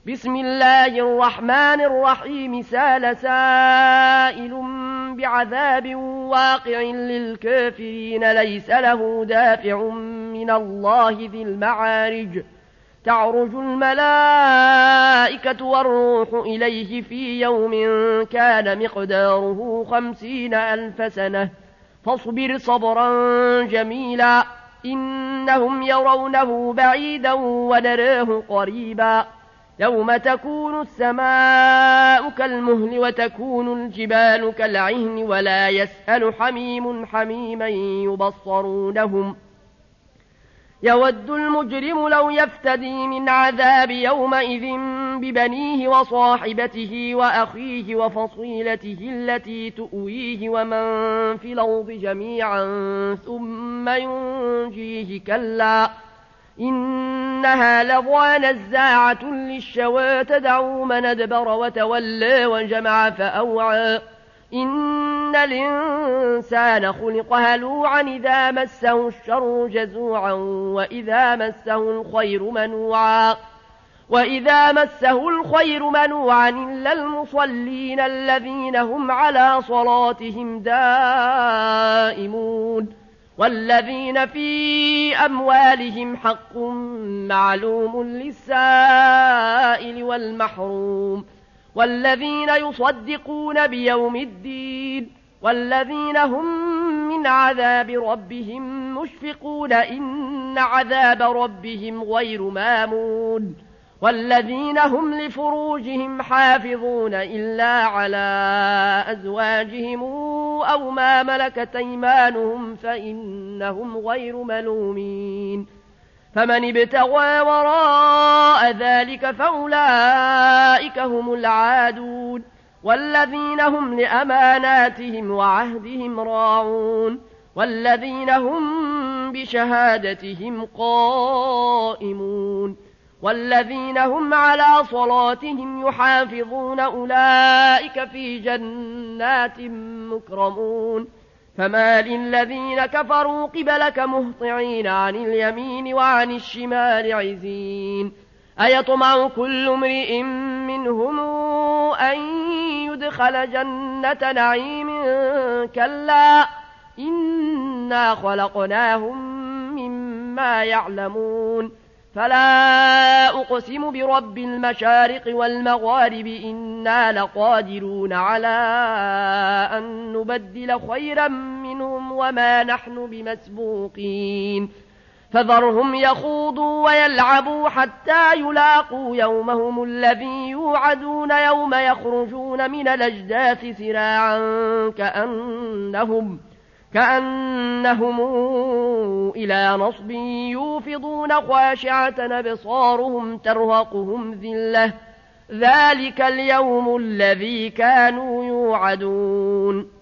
بسم الله الرحمن الرحيم سال سائل بعذاب واقع للكافرين ليس له دافع من الله ذي المعارج تعرج الملائكة والروح إليه في يوم كان مقداره 50,000 سنة فاصبر صبرا جميلا إنهم يرونه بعيدا ونراه قريبا يوم تكون السماء كالمهل وتكون الجبال كالعهن ولا يسأل حميم حميما يبصرونهم يود المجرم لو يفتدي من عذاب يومئذ ببنيه وصاحبته وأخيه وفصيلته التي تؤويه ومن في الأرض جميعا ثم ينجيه كلا إنها لظى نزاعة للشوى تدعو من أدبر وتولى وجمع فأوعى إن الإنسان خلق هلوعا إذا مسه الشر جزوعا وإذا مسه الخير منوعا إلا المصلين الذين هم على صلاتهم دائمون والذين في أموالهم حق معلوم للسائل والمحروم والذين يصدقون بيوم الدين والذين هم من عذاب ربهم مشفقون إن عذاب ربهم غير مامون والذين هم لفروجهم حافظون إلا على أزواجهم أو ما ملكت أيمانهم فإنهم غير ملومين فمن ابتغى وراء ذلك فأولئك هم العادون والذين هم لأماناتهم وعهدهم راعون والذين هم بشهادتهم قائمون والذين هم على صلاتهم يحافظون أولئك في جنات مكرمون فما للذين كفروا قبلك مهطعين عن اليمين وعن الشمال عزين أيطمع كل امرئ منهم أن يدخل جنة نعيم كلا إنا خلقناهم مما يعلمون فلا أقسم برب المشارق والمغارب إنا لقادرون على أن نبدل خيرا منهم وما نحن بمسبوقين فذرهم يخوضوا ويلعبوا حتى يلاقوا يومهم الذي يوعدون يوم يخرجون من الأجداث سراعا كأنهم إلى نصب يوفضون خاشعة أبصارهم ترهقهم ذلة ذلك اليوم الذي كانوا يوعدون